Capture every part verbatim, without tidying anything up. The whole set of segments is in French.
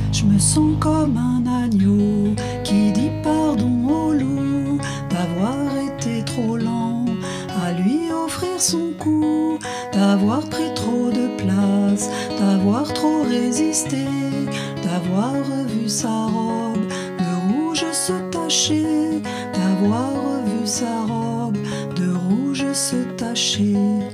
Je me sens comme un agneau qui dit pardon au loup d'avoir été trop lent à lui offrir son cou, d'avoir pris trop de place, d'avoir trop résisté, d'avoir revu sa robe de rouge se tacher, d'avoir revu sa robe de rouge se tacher.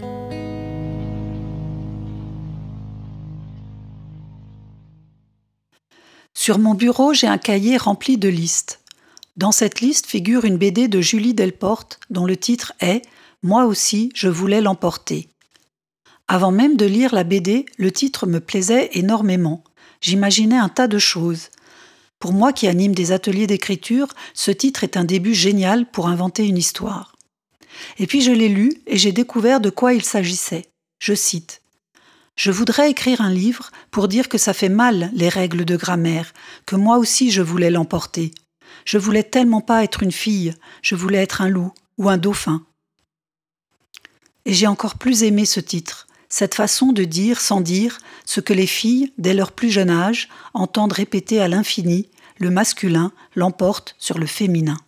Sur mon bureau, j'ai un cahier rempli de listes. Dans cette liste figure une B D de Julie Delporte dont le titre est « Moi aussi, je voulais l'emporter ». Avant même de lire la B D, le titre me plaisait énormément. J'imaginais un tas de choses. Pour moi qui anime des ateliers d'écriture, ce titre est un début génial pour inventer une histoire. Et puis je l'ai lu et j'ai découvert de quoi il s'agissait. Je cite « Je voudrais écrire un livre pour dire que ça fait mal les règles de grammaire, que moi aussi je voulais l'emporter. Je voulais tellement pas être une fille, je voulais être un loup ou un dauphin. » Et j'ai encore plus aimé ce titre, cette façon de dire sans dire ce que les filles, dès leur plus jeune âge, entendent répéter à l'infini, le masculin l'emporte sur le féminin.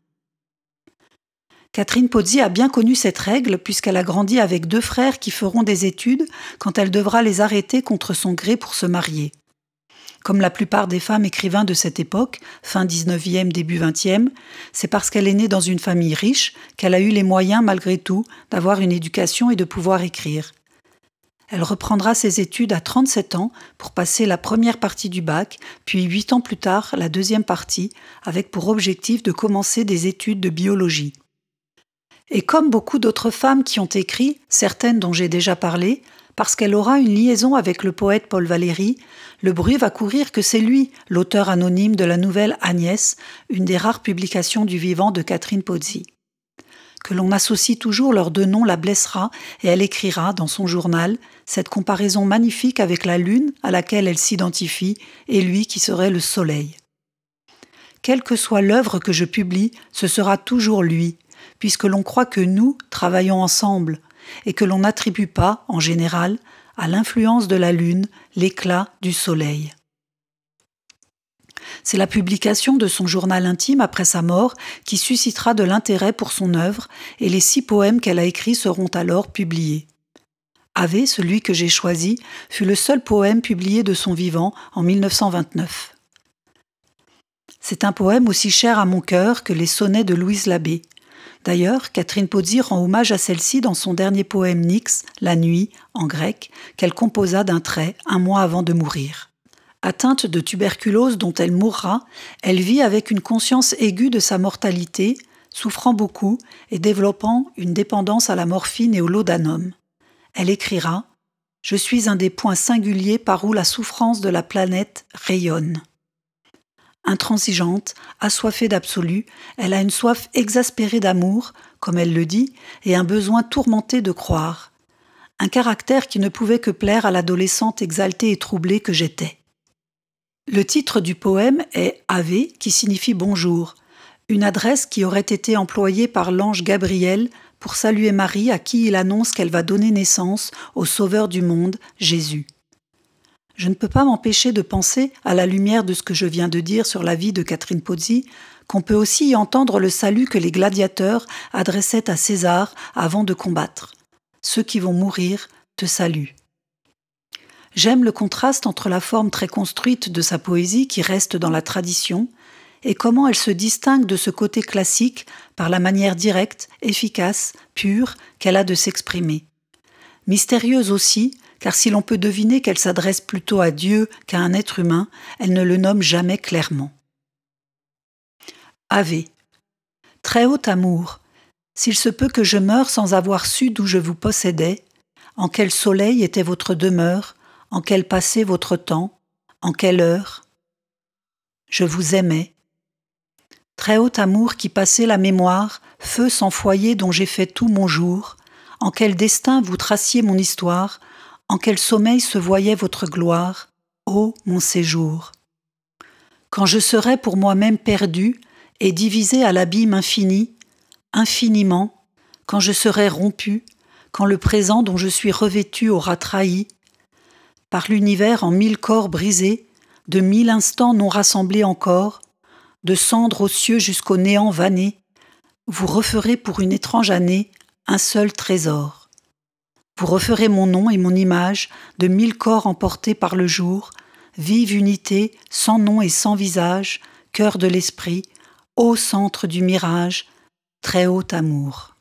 Catherine Pozzi a bien connu cette règle puisqu'elle a grandi avec deux frères qui feront des études quand elle devra les arrêter contre son gré pour se marier. Comme la plupart des femmes écrivains de cette époque, fin dix-neuvième, début vingtième, c'est parce qu'elle est née dans une famille riche qu'elle a eu les moyens, malgré tout, d'avoir une éducation et de pouvoir écrire. Elle reprendra ses études à trente-sept ans pour passer la première partie du bac, puis huit ans plus tard, la deuxième partie, avec pour objectif de commencer des études de biologie. Et comme beaucoup d'autres femmes qui ont écrit, certaines dont j'ai déjà parlé, parce qu'elle aura une liaison avec le poète Paul Valéry, le bruit va courir que c'est lui, l'auteur anonyme de la nouvelle Agnès, une des rares publications du vivant de Catherine Pozzi. Que l'on associe toujours leurs deux noms la blessera et elle écrira dans son journal cette comparaison magnifique avec la lune à laquelle elle s'identifie et lui qui serait le soleil. Quelle que soit l'œuvre que je publie, ce sera toujours lui, puisque l'on croit que nous travaillons ensemble et que l'on n'attribue pas, en général, à l'influence de la lune l'éclat du soleil. C'est la publication de son journal intime après sa mort qui suscitera de l'intérêt pour son œuvre et les six poèmes qu'elle a écrits seront alors publiés. Ave, celui que j'ai choisi, fut le seul poème publié de son vivant en mille neuf cent vingt-neuf. C'est un poème aussi cher à mon cœur que les sonnets de Louise Labbé. D'ailleurs, Catherine Pozzi rend hommage à celle-ci dans son dernier poème Nyx, La nuit, en grec, qu'elle composa d'un trait un mois avant de mourir. Atteinte de tuberculose dont elle mourra, elle vit avec une conscience aiguë de sa mortalité, souffrant beaucoup et développant une dépendance à la morphine et au laudanum. Elle écrira « Je suis un des points singuliers par où la souffrance de la planète rayonne. » Intransigeante, assoiffée d'absolu, elle a une soif exaspérée d'amour, comme elle le dit, et un besoin tourmenté de croire. Un caractère qui ne pouvait que plaire à l'adolescente exaltée et troublée que j'étais. Le titre du poème est « Ave » qui signifie « bonjour », une adresse qui aurait été employée par l'ange Gabriel pour saluer Marie à qui il annonce qu'elle va donner naissance au Sauveur du monde, Jésus. Je ne peux pas m'empêcher de penser, à la lumière de ce que je viens de dire sur la vie de Catherine Pozzi, qu'on peut aussi y entendre le salut que les gladiateurs adressaient à César avant de combattre. Ceux qui vont mourir te saluent. J'aime le contraste entre la forme très construite de sa poésie qui reste dans la tradition et comment elle se distingue de ce côté classique par la manière directe, efficace, pure qu'elle a de s'exprimer. Mystérieuse aussi, car si l'on peut deviner qu'elle s'adresse plutôt à Dieu qu'à un être humain, elle ne le nomme jamais clairement. Ave. Très haut amour, s'il se peut que je meure sans avoir su d'où je vous possédais, en quel soleil était votre demeure, en quel passé votre temps, en quelle heure. Je vous aimais. Très haut amour qui passait la mémoire, feu sans foyer dont j'ai fait tout mon jour, en quel destin vous traciez mon histoire, en quel sommeil se voyait votre gloire, ô mon séjour. Quand je serai pour moi-même perdu et divisé à l'abîme infini, infiniment, quand je serai rompu, quand le présent dont je suis revêtu aura trahi, par l'univers en mille corps brisés, de mille instants non rassemblés encore, de cendres aux cieux jusqu'au néant vanné, vous referez pour une étrange année un seul trésor. Vous referez mon nom et mon image de mille corps emportés par le jour, vive unité, sans nom et sans visage, cœur de l'esprit, ô centre du mirage, très haut amour.